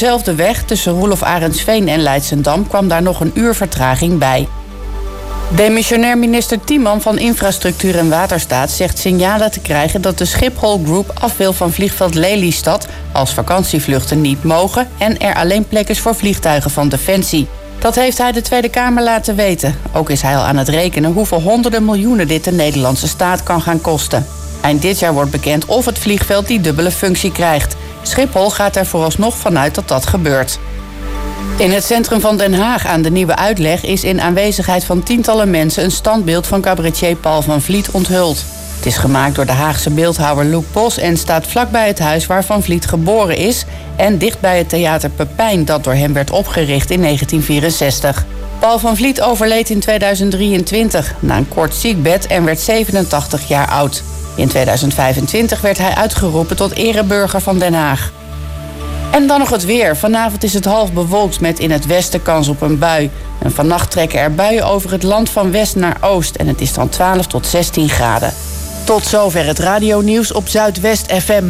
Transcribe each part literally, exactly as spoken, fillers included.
dezelfde weg tussen Roelof Arendsveen en Leidschendam kwam daar nog een uur vertraging bij. Demissionair minister Tiemann van Infrastructuur en Waterstaat zegt signalen te krijgen dat de Schiphol Group af wil van vliegveld Lelystad als vakantievluchten niet mogen en er alleen plek is voor vliegtuigen van Defensie. Dat heeft hij de Tweede Kamer laten weten. Ook is hij al aan het rekenen hoeveel honderden miljoenen dit de Nederlandse staat kan gaan kosten. Eind dit jaar wordt bekend of het vliegveld die dubbele functie krijgt. Schiphol gaat er vooralsnog vanuit dat dat gebeurt. In het centrum van Den Haag aan de Nieuwe Uitleg is in aanwezigheid van tientallen mensen een standbeeld van cabaretier Paul van Vliet onthuld. Het is gemaakt door de Haagse beeldhouwer Loek Bos en staat vlakbij het huis waar Van Vliet geboren is en dichtbij het theater Pepijn dat door hem werd opgericht in negentien vierenzestig. Paul van Vliet overleed in tweeduizend drieëntwintig na een kort ziekbed en werd zevenentachtig jaar oud. In tweeduizend vijfentwintig werd hij uitgeroepen tot ereburger van Den Haag. En dan nog het weer. Vanavond is het half bewolkt met in het westen kans op een bui. En vannacht trekken er buien over het land van west naar oost. En het is dan twaalf tot zestien graden. Tot zover het radionieuws op Zuidwest F M.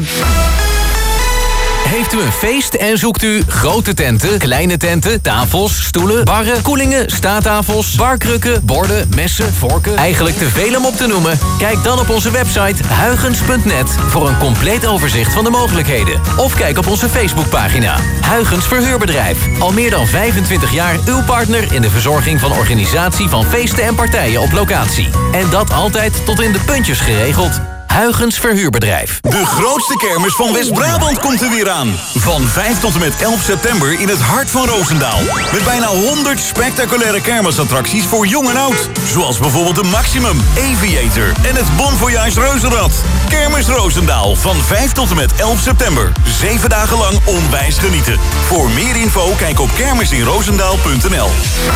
Heeft u een feest en zoekt u grote tenten, kleine tenten, tafels, stoelen, barren, koelingen, staattafels, barkrukken, borden, messen, vorken, eigenlijk te veel om op te noemen? Kijk dan op onze website huygens punt net voor een compleet overzicht van de mogelijkheden. Of kijk op onze Facebookpagina. Huygens Verhuurbedrijf. Al meer dan vijfentwintig jaar uw partner in de verzorging van organisatie van feesten en partijen op locatie. En dat altijd tot in de puntjes geregeld. Huygens Verhuurbedrijf. De grootste kermis van West-Brabant komt er weer aan. Van vijf tot en met elf september in het hart van Roosendaal. Met bijna honderd spectaculaire kermisattracties voor jong en oud. Zoals bijvoorbeeld de Maximum, Aviator en het Bon Voyage Reuzenrad. Kermis Roosendaal van vijf tot en met elf september. Zeven dagen lang onwijs genieten. Voor meer info kijk op kermisinroosendaal punt n l.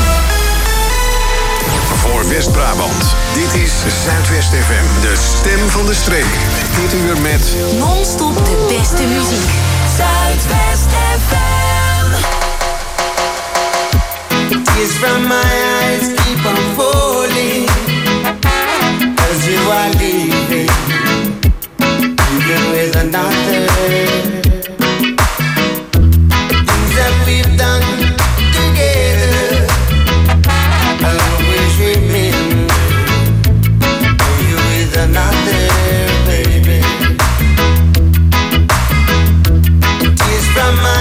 Voor West-Brabant. Dit is Zuidwest F M, de stem van de streek. Dit uur met non-stop de beste muziek. Zuidwest F M. Tears from my eyes keep on falling as you are leaving, even with another. Things that we've done together, I'll always remember you with another, baby. Tears from my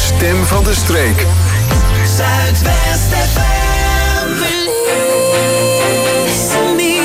stem van de streek. Zuidwest F M. Release me,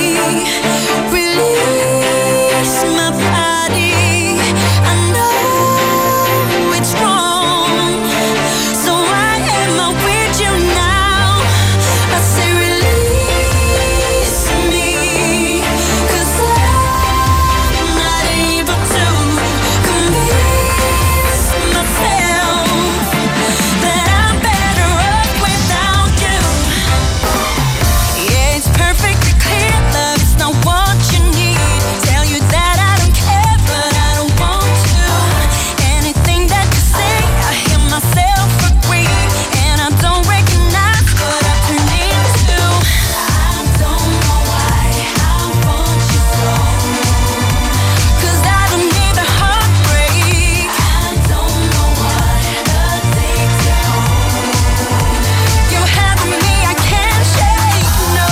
release my body. I know it's wrong, so why am I with you now? I say release me, 'cause I'm not able to convince myself that I'm better off without you. Yeah, it's perfectly clear love's not what you need. Tell you that I don't care, but I don't want to. Anything that you say, I hear myself agree, and I don't recognize what I turn into. I don't know why I want you so, 'cause I don't need the heartbreak. I don't know what addicted home. You have me, I can't shake, no.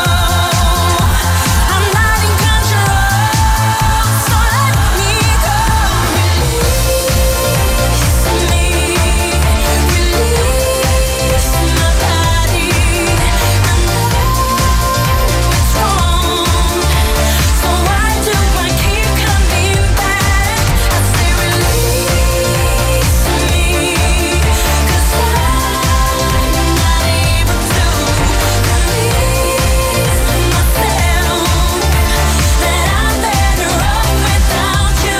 I'm not in control, so let me go. Release me, release my body. I know it's wrong, so why do I keep coming back? I say release me, 'cause I'm not able to convince myself that I'm better off without you.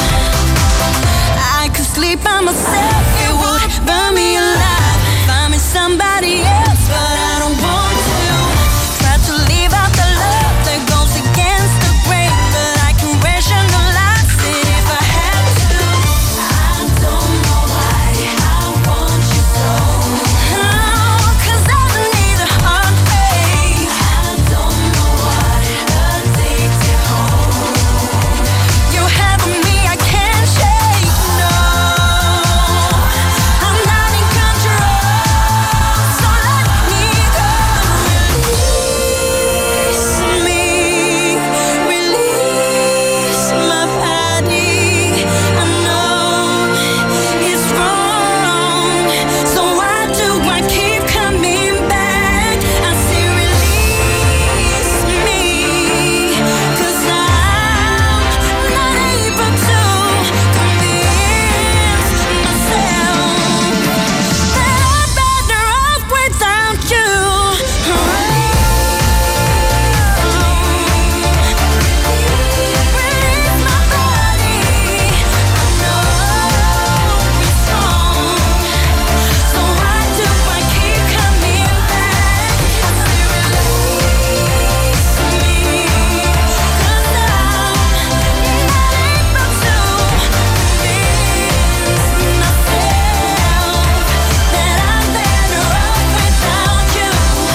I could sleep by myself, it would burn me alive. Find me somebody else, but I don't want to. Try to leave out the love that goes against the grain, but I can rationalize it if I had to. I don't know why I want you so. Oh, 'cause I don't need the heartbreak. I don't know what addicted home. You have me, I can't shake, no. I'm not in control, so let me go. Release me, release my body. I know it's wrong, so why do I keep coming back? I say release me, 'cause I'm not able to convince myself that I'm better off without you. Release my body. I know it's wrong, so why do I keep coming back? I say release me, 'cause I'm not able to convince myself that I'm better off without you.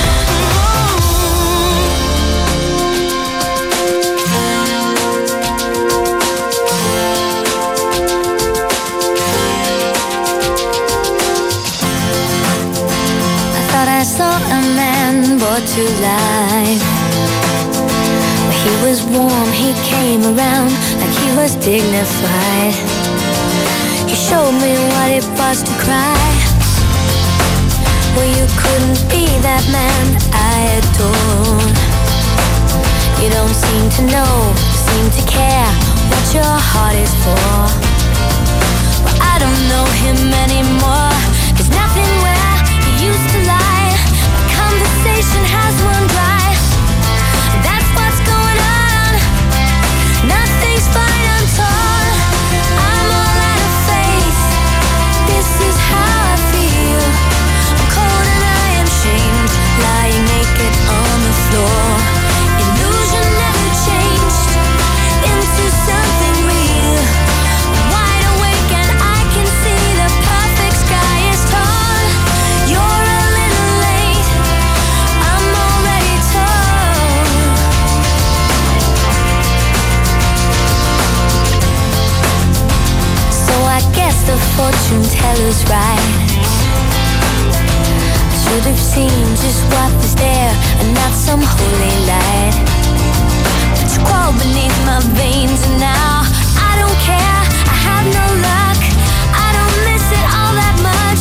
I thought I saw a man brought to life. He was warm, he came around like he was dignified. He showed me what it was to cry. Well, you couldn't be that man I adored. You don't seem to know, seem to care what your heart is for. Well, I don't know him anymore. There's nothing where he used to lie. My conversation has run dry. That's what's going on. Nothing's fine, I'm torn. I'm all out of faith. This is how I feel. I'm cold and I am shamed, lying naked on the floor. Illusion never changed into something real. I'm wide awake and I can see the perfect sky is torn. You're a little late, I'm already torn. So I guess the fortune teller's right. I should have seen just what was there and not some holy light. But you crawl beneath my veins and now I don't care. I have no luck, I don't miss it all that much.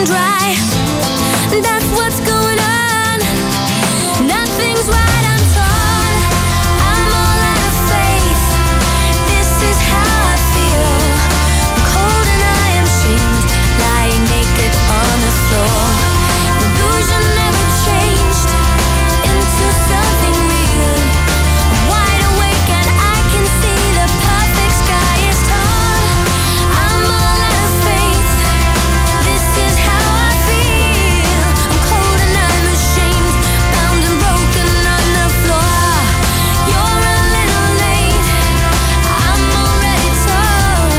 run dry. That's what's going on. Nothing's right, I'm torn. I'm all out of faith. This is how I feel. I'm cold and I am shamed, lying naked on the floor. Illusion never changed into something real. I'm wide awake and I can see the perfect sky is torn. I'm all out of faith. This is how I feel. I'm cold and I'm ashamed, bound and broken on the floor. You're a little late. I'm already torn.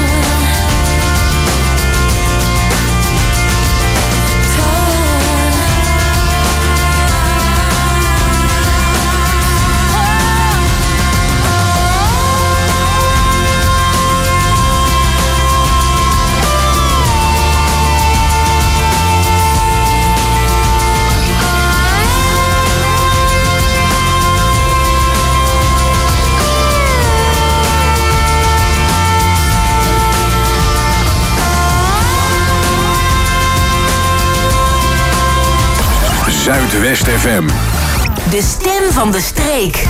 Zuidwest F M. De stem van de streek.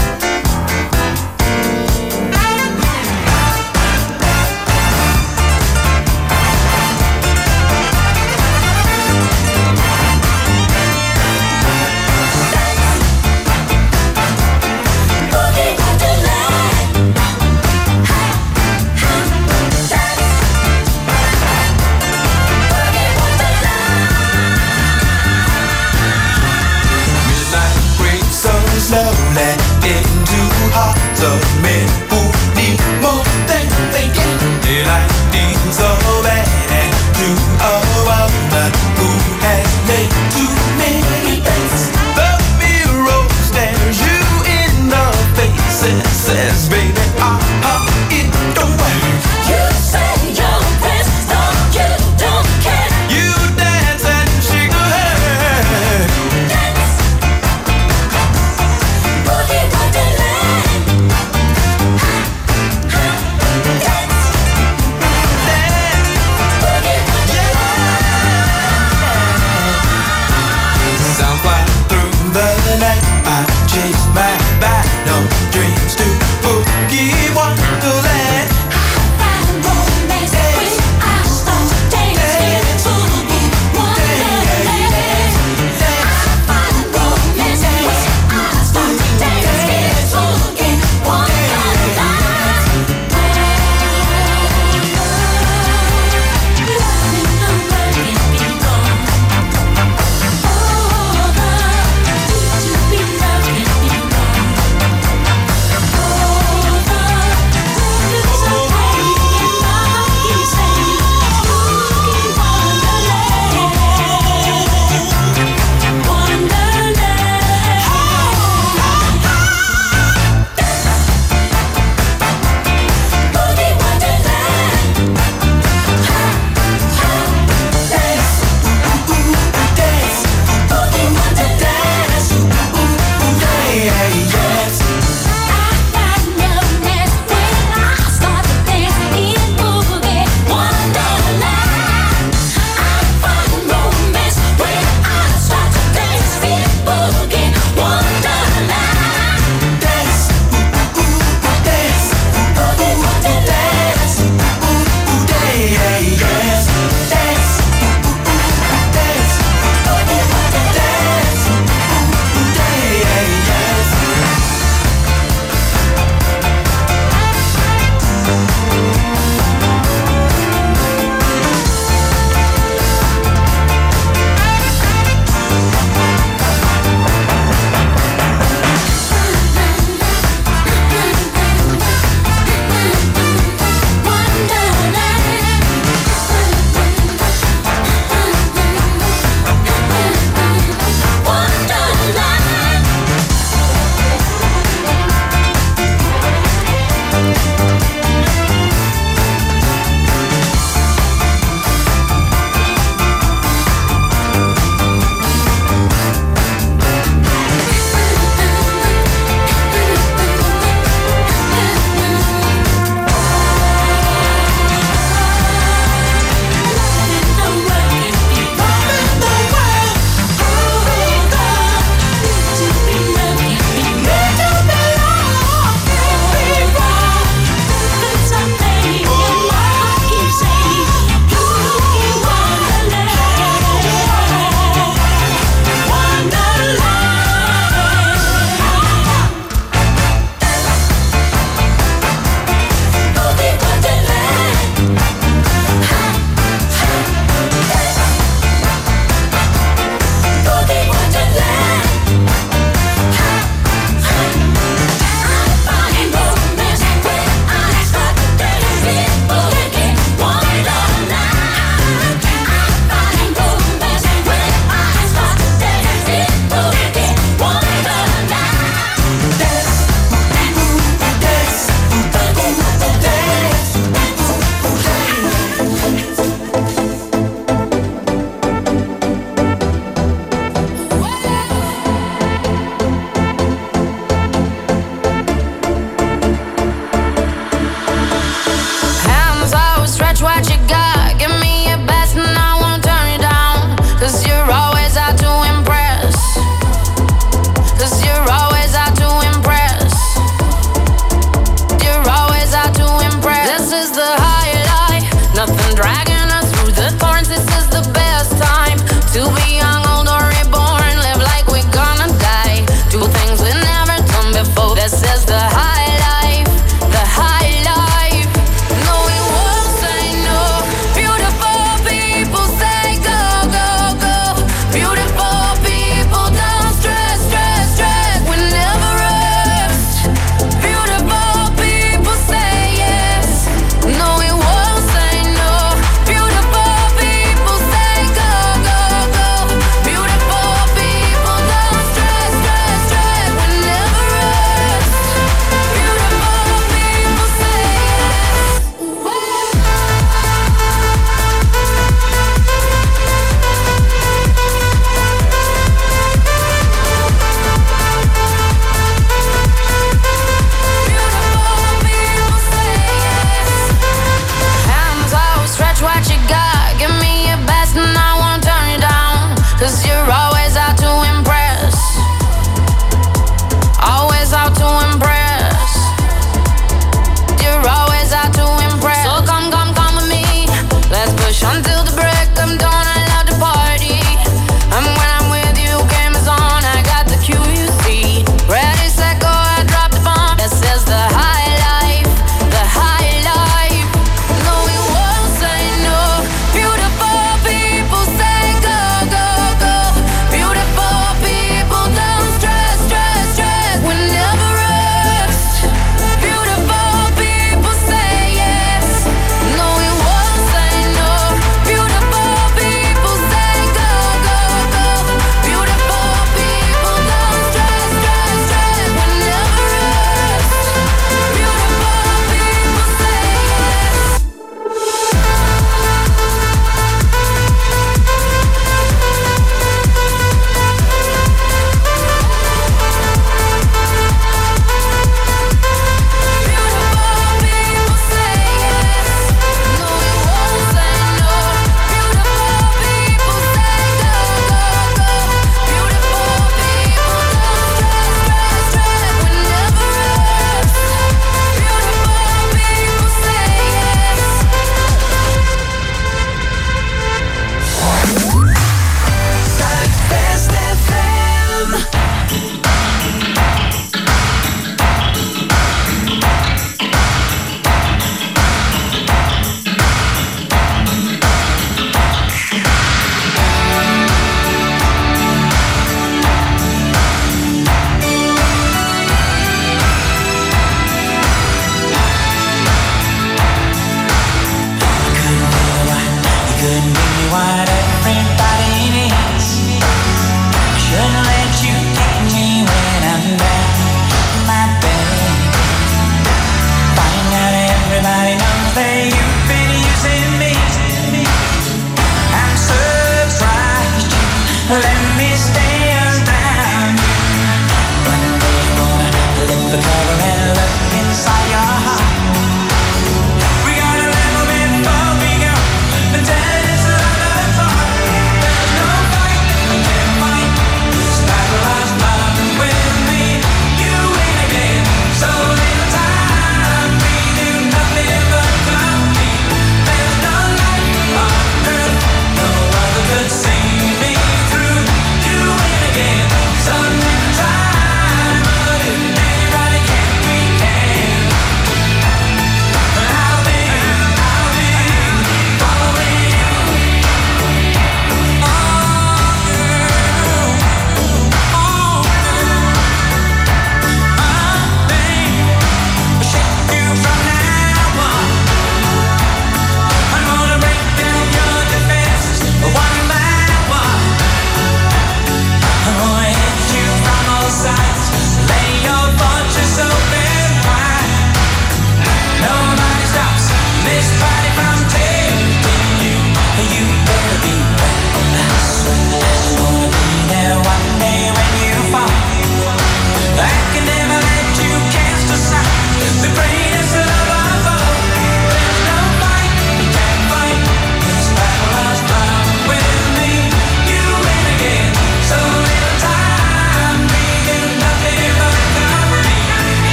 Slowly into hearts of men who need more than they get. Daylight needs so bad and to a woman who has made too many things. The mirror stares you in the face and says, baby, uh-huh, it don't work. You say your prayers, no, you don't care. You dance and shake your head. Dance. Boogie wonderland.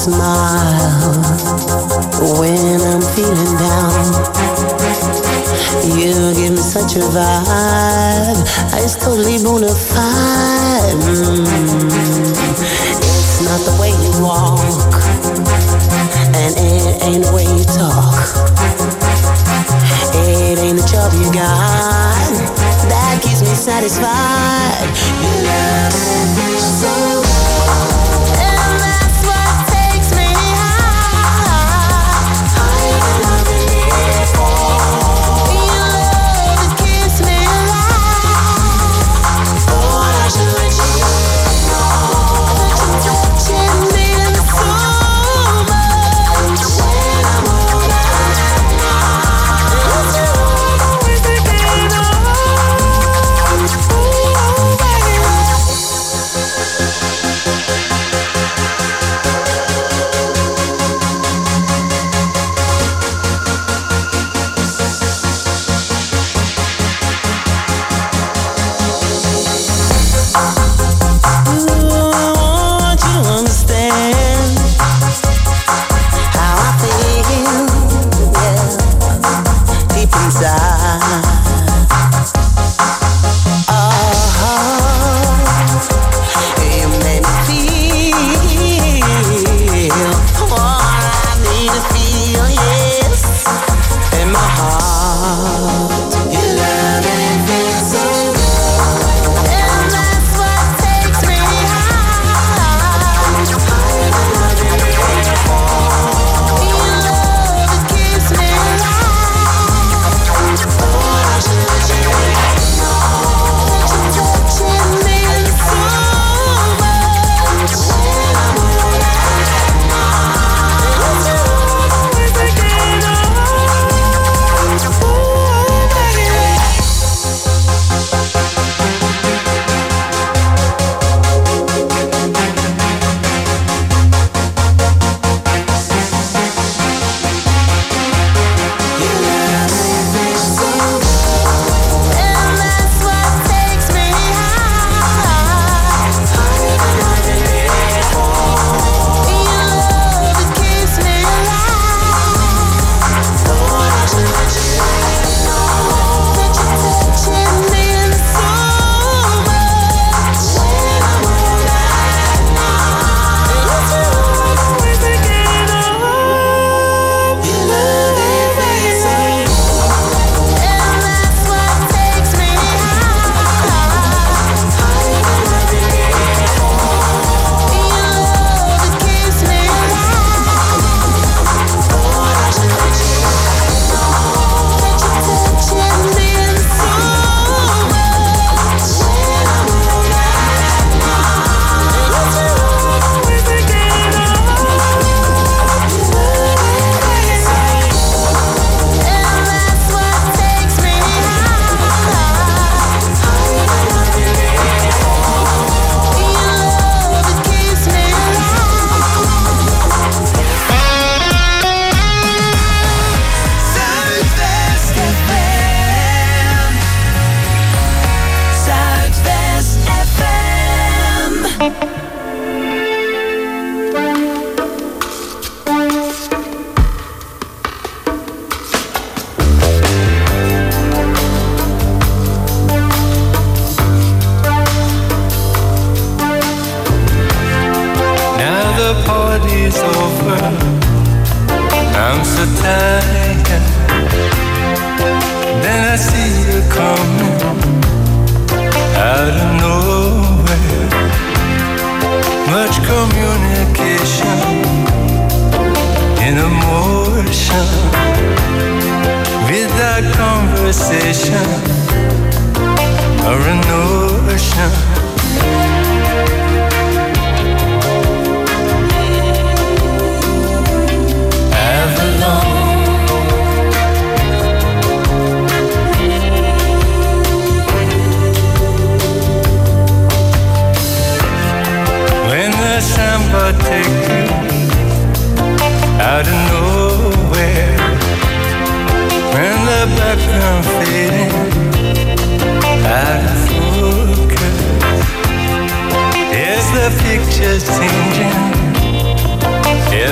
smile when I'm feeling down. You give me such a vibe, it's totally bona fide. Mm. It's not the way you walk, and it ain't the way you talk. It ain't the job you got that keeps me satisfied. You love me so good, and that's what takes me high. Higher than I've been before. Your love, it keeps me alive. Thought I should let you know that you're touching me so much. When I'm all out, it's you always thinking of.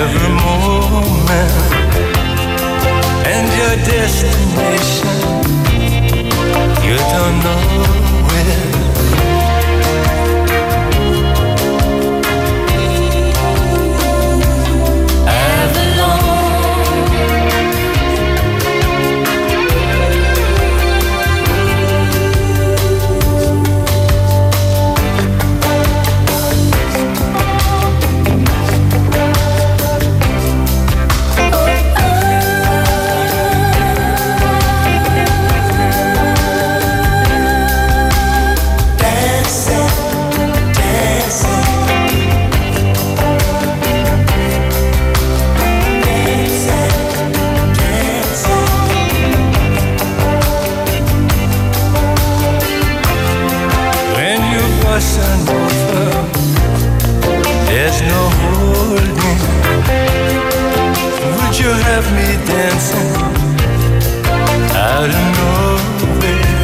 every moment and your destination. You don't know when. There's no holding. Would you have me dancing out of nowhere?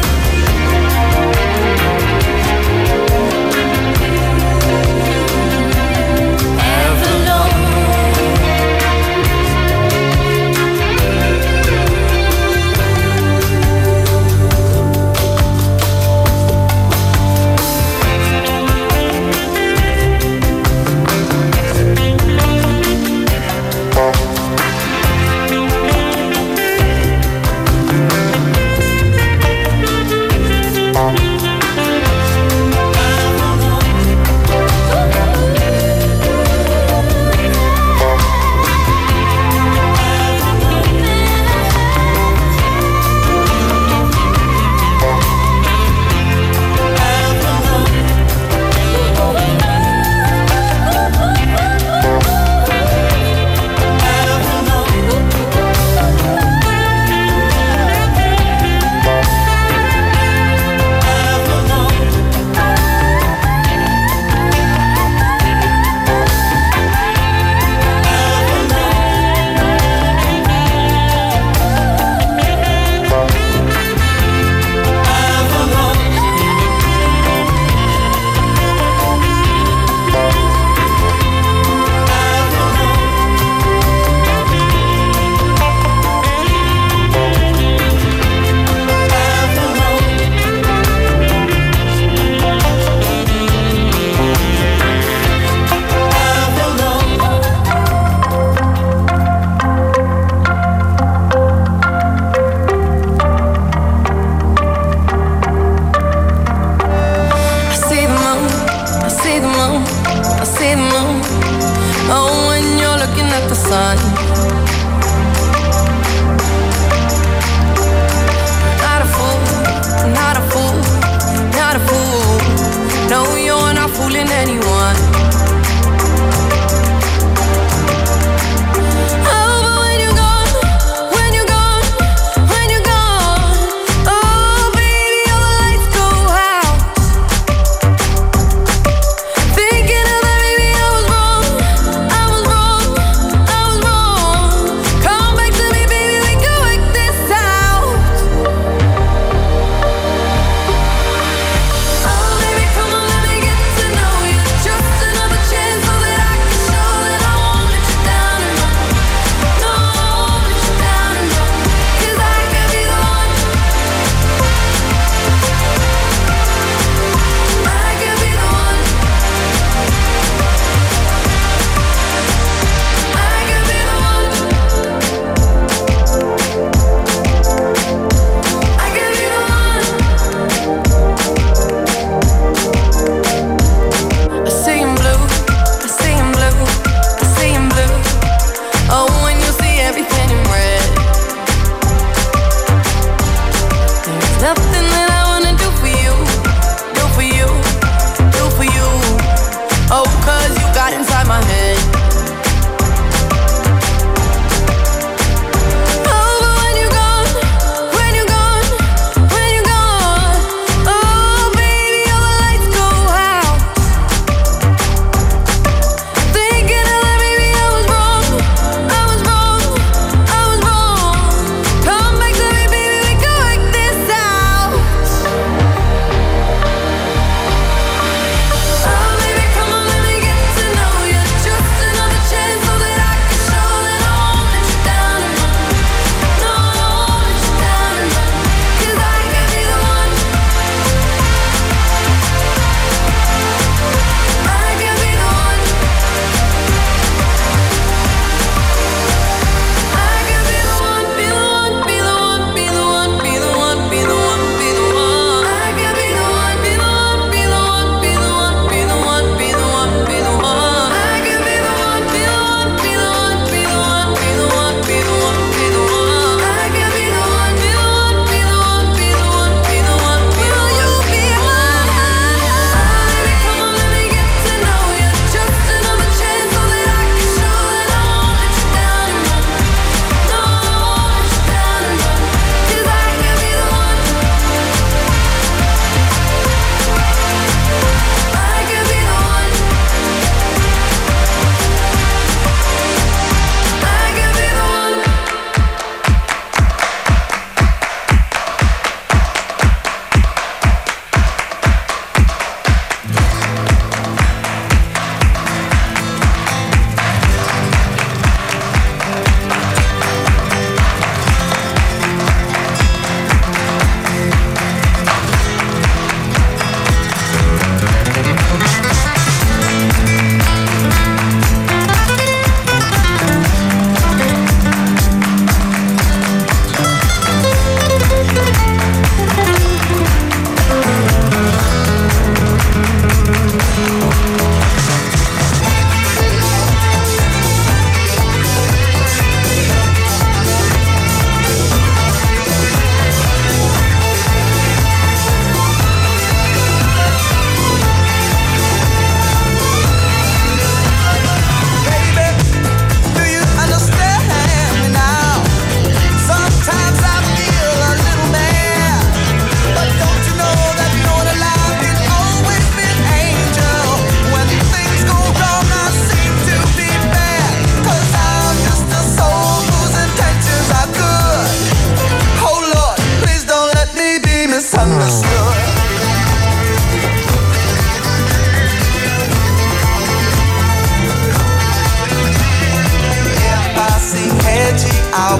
Oh, baby, come on, let me get to know you.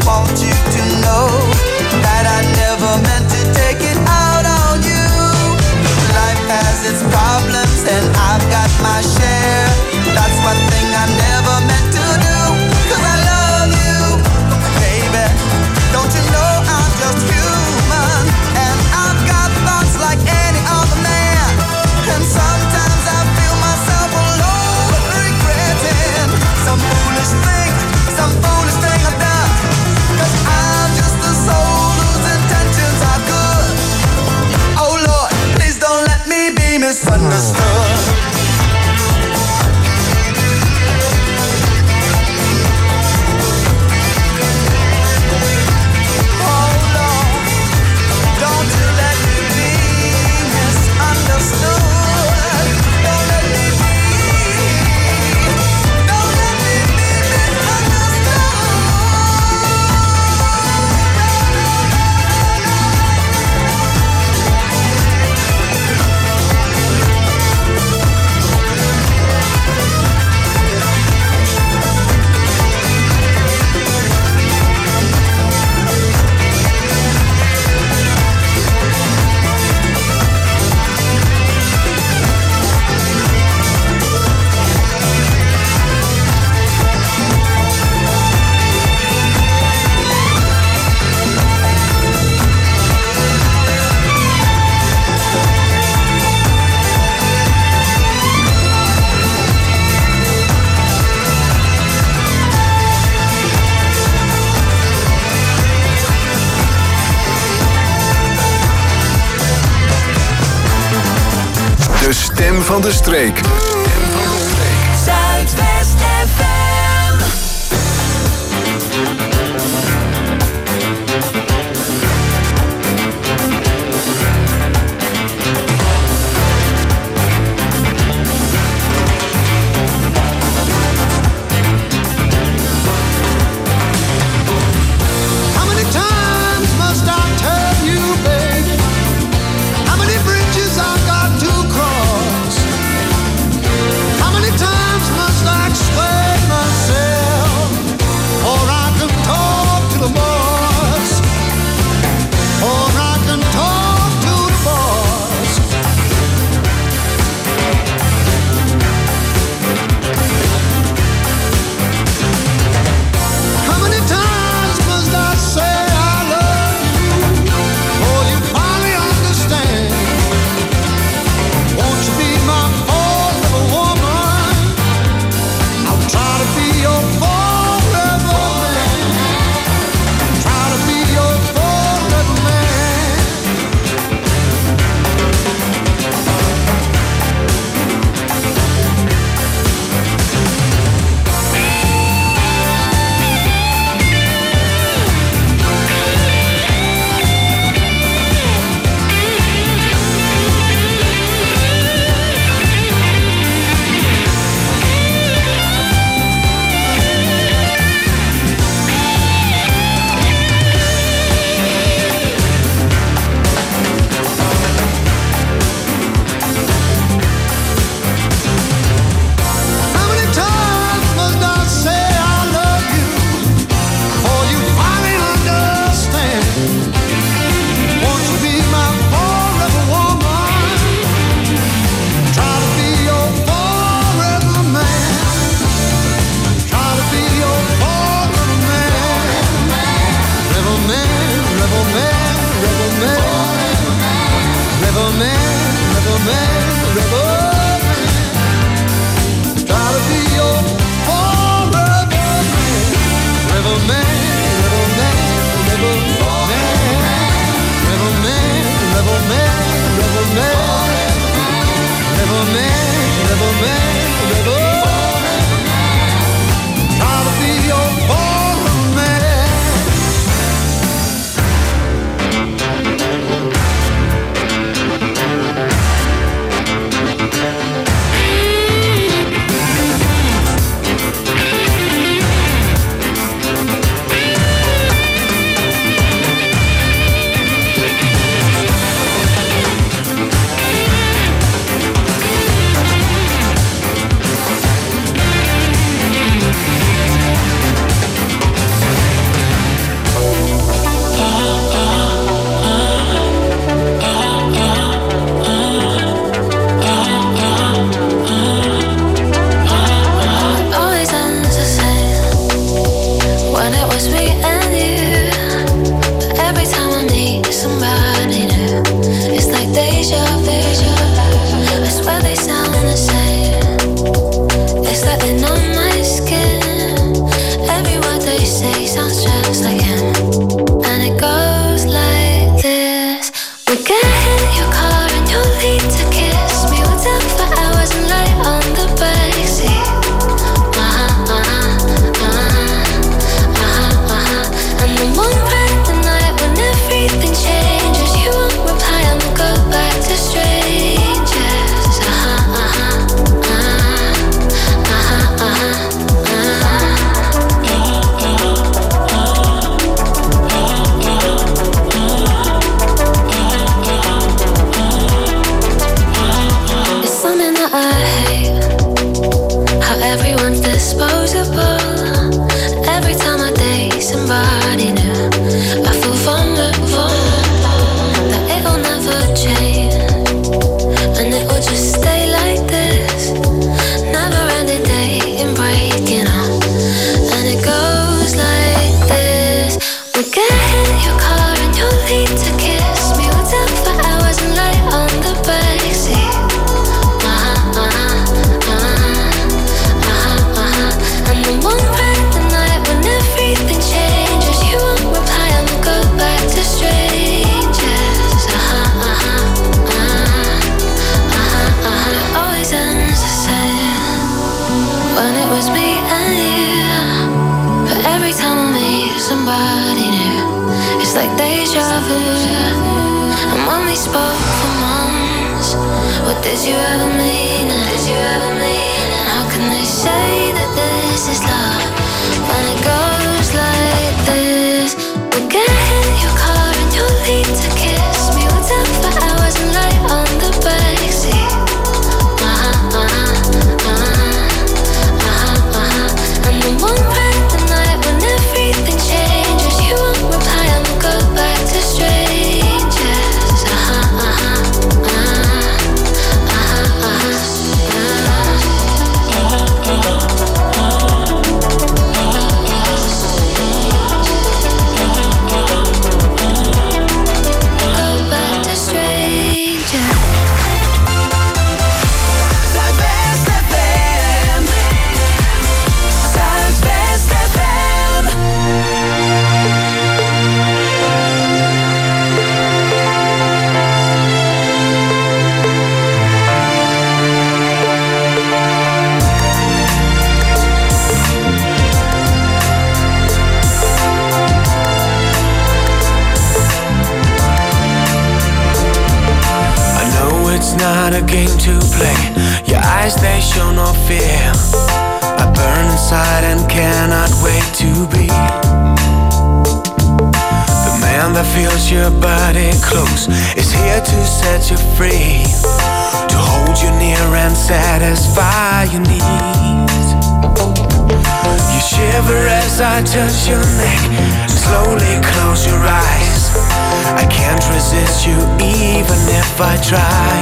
want you to know that I never meant to take it out on you. Life has its problems and I've got my share. That's one thing I never meant to do, 'cause I love you, baby. Don't you know I'm just human, and I've got thoughts like any other man. And sometimes I feel myself alone, regretting some foolish thing, some foolish thing I've done. 'Cause I'm just a soul whose intentions are good. Oh Lord, please don't let me be misunderstood. De stem van de streek. Zuidwest F M. How many times must I tell you, baby? How many bridges I've got to cross unforgettable. Every time I date somebody new, I feel vulnerable. That it'll never change, and it will just stay like this. Never ending dating, breaking up, and it goes like this. We'll get in your car and you'll lead to kiss me. We'll talk for hours and lie on the backseat. Uh-huh, uh-huh, uh-huh, uh-huh, uh-huh. And then one random night when everything changes, you won't reply and we'll go back to strangers. Uh-huh, uh-huh, uh-huh, uh-huh, uh-huh. It always ends the same when it was me and you. But every time I meet somebody new, it's like deja vu. And when we spoke for months, what did you ever mean? Did you ever mean? How can they say that this is love when it goes like this? We'll get in your car and you'll lead to kiss me. We'll talk for hours and lie on the backseat. Uh-huh, uh-huh, uh-huh, uh-huh, uh-huh. And then one random night when everything changes, you won't reply and we'll go back to strangers. Uh-huh, uh-huh, uh-huh, uh-huh, go back to strangers. Zuidwest F M. Zuidwest F M. I know it's not a game to play. Your eyes, they show no fear. I burn inside and cannot wait to be the man that feels your body close, is here to set you free, to hold you near and satisfy your needs. You shiver as I touch your neck, slowly close your eyes. I can't resist you even if I try.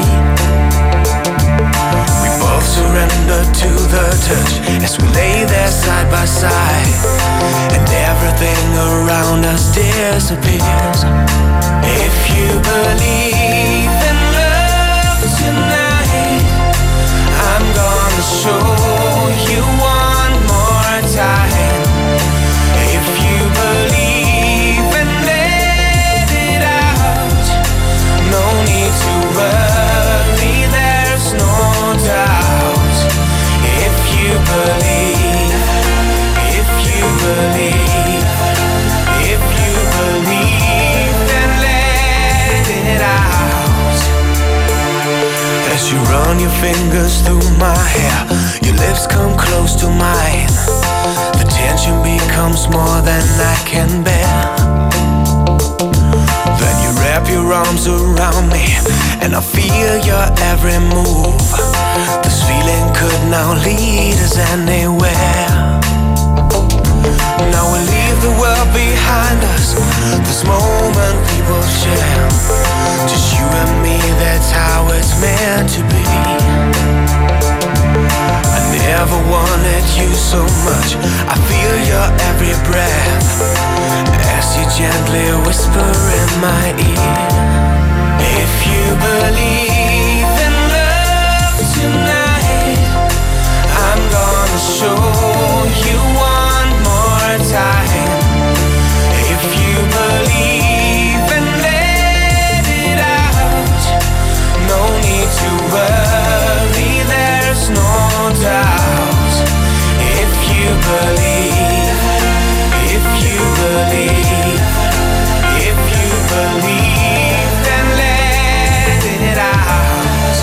We both surrender to the touch as we lay there side by side, and everything around us disappears. If you believe in love tonight, I'm gonna show you one more time. If you believe and let it out, no need to worry, there's no doubt. If you believe, if you believe, if you believe, then let it out. As you run your fingers through my hair, your lips come close to mine. The tension becomes more than I can bear. Then you wrap your arms around me, and I feel your every move. This feeling could now lead us anywhere. Now we leave the world behind us, this moment we will share. Just you and me, that's how it's meant to be. I never wanted you so much, I feel your every breath as you gently whisper in my ear. If you believe in love tonight, I'm gonna show you one more time. If you believe and let it out, no need to worry, there's no doubt. If you believe, if you believe, if you believe, then let it out.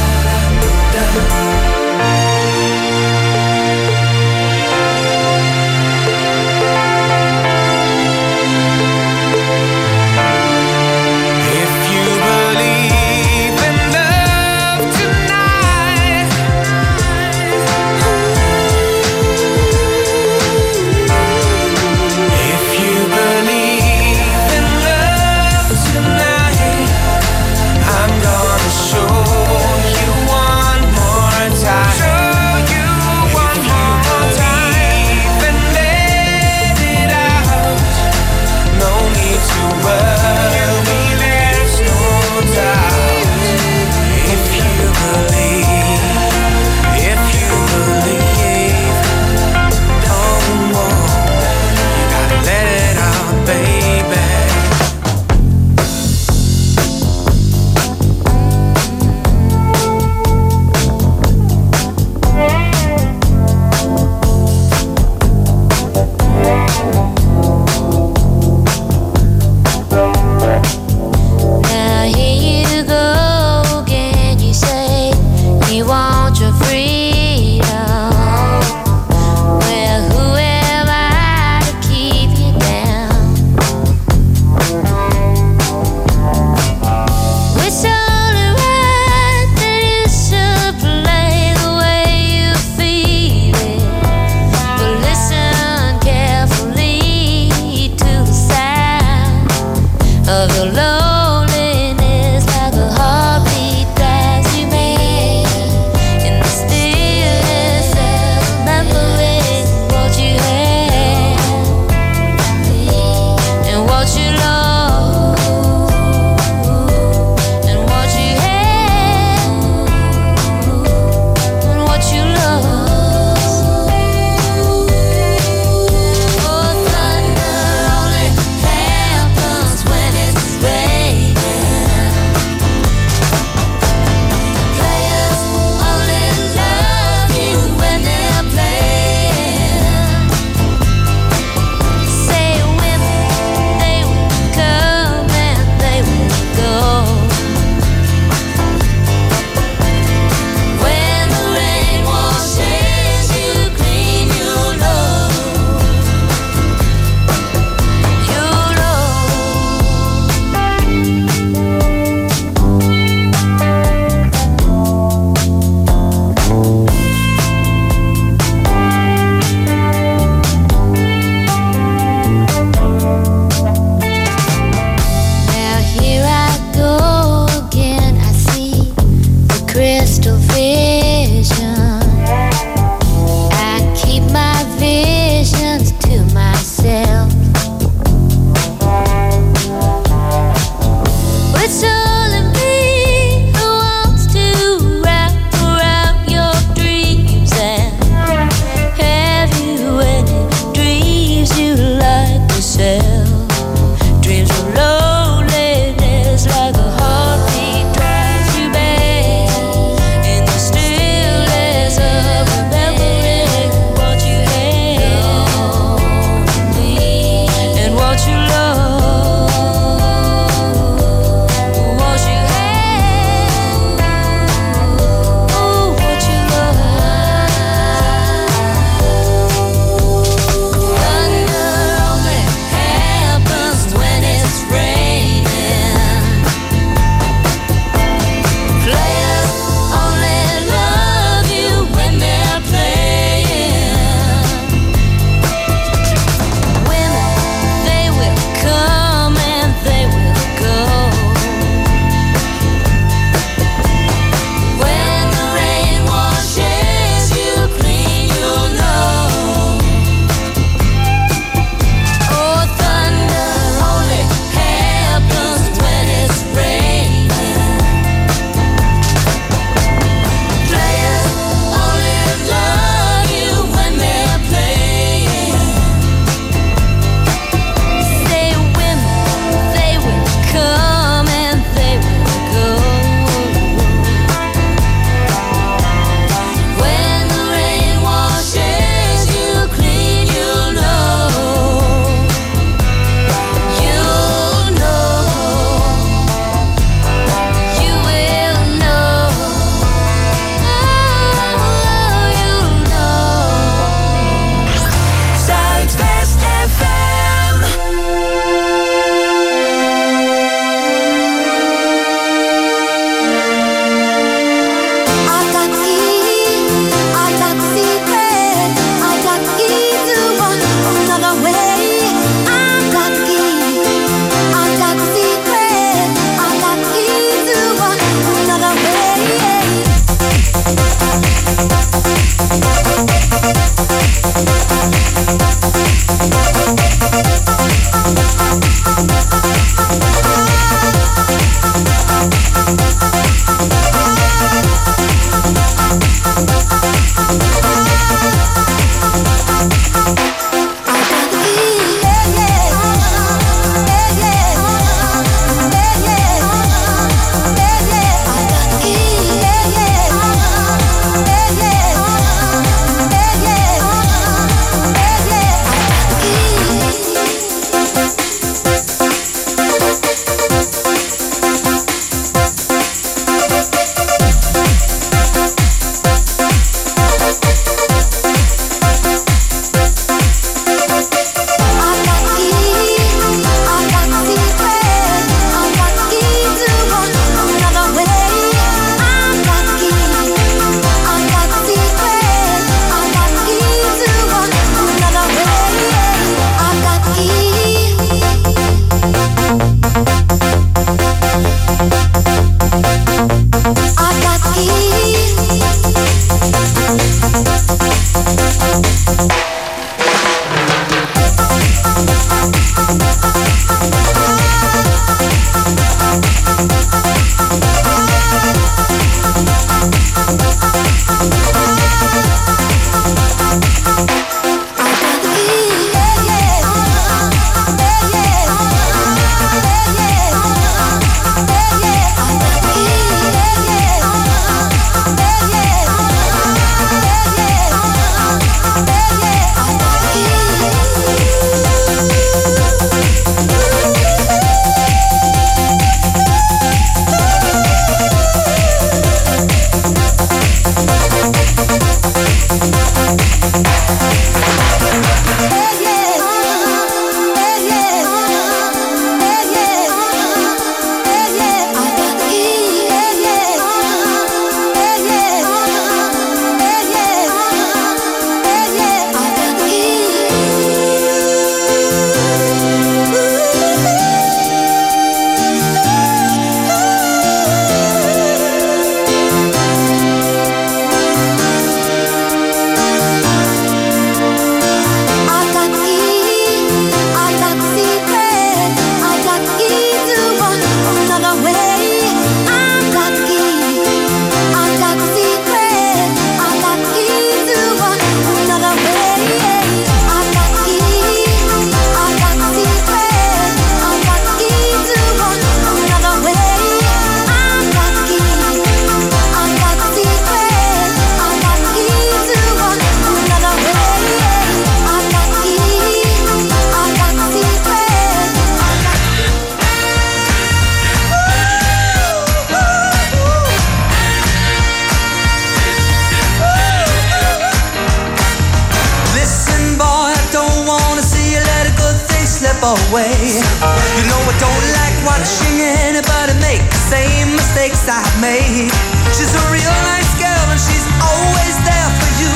step away. You know I don't like watching anybody make the same mistakes I've made. She's a real nice girl and she's always there for you.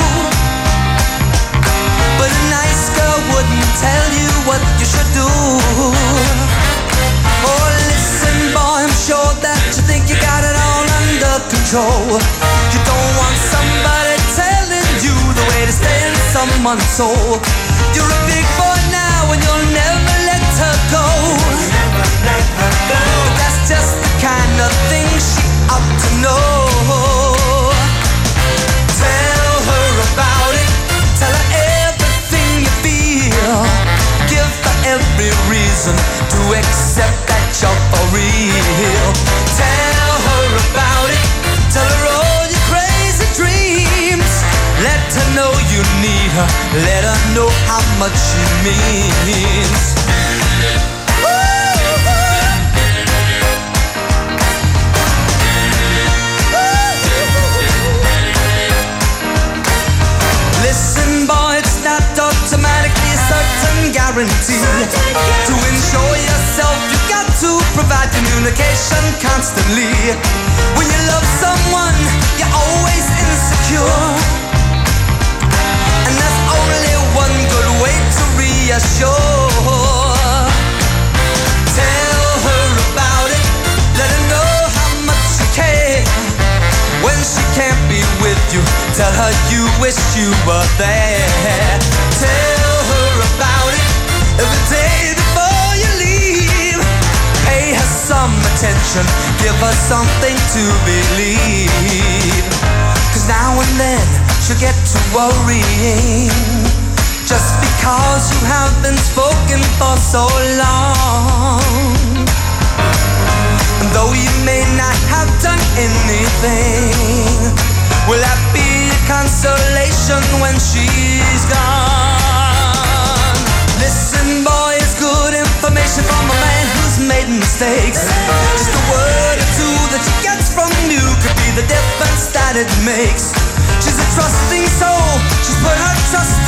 But a nice girl wouldn't tell you what you should do. Oh, listen, boy, I'm sure that you think you got it all under control. You don't want somebody telling you the way to stay in someone's soul. You're a big boy now and you'll never let her go. Never let her go. But that's just the kind of thing she ought to know. Tell her about it. Tell her everything you feel. Give her every reason to accept that you're for real. Tell her about it. Tell her all your crazy dreams. Let her know you need her. Let her know how much she means. Listen, boy, it's not automatically a certain guarantee. To ensure yourself, you got to provide communication constantly. When you love someone, you're always insecure. And there's only one good way to reassure. Tell her about it. Let her know how much you care. When she can't be with you, tell her you wish you were there. Tell her about it every day before you leave. Pay her some attention, give her something to believe. Cause now and then she'll get to worrying, just because you have been spoken for so long. And though you may not have done anything, will that be a consolation when she's gone? Listen, boy, it's good information from a man who's made mistakes. Just a word or two that she gets from you could be the difference that it makes. She's a trusting soul, she's put her trust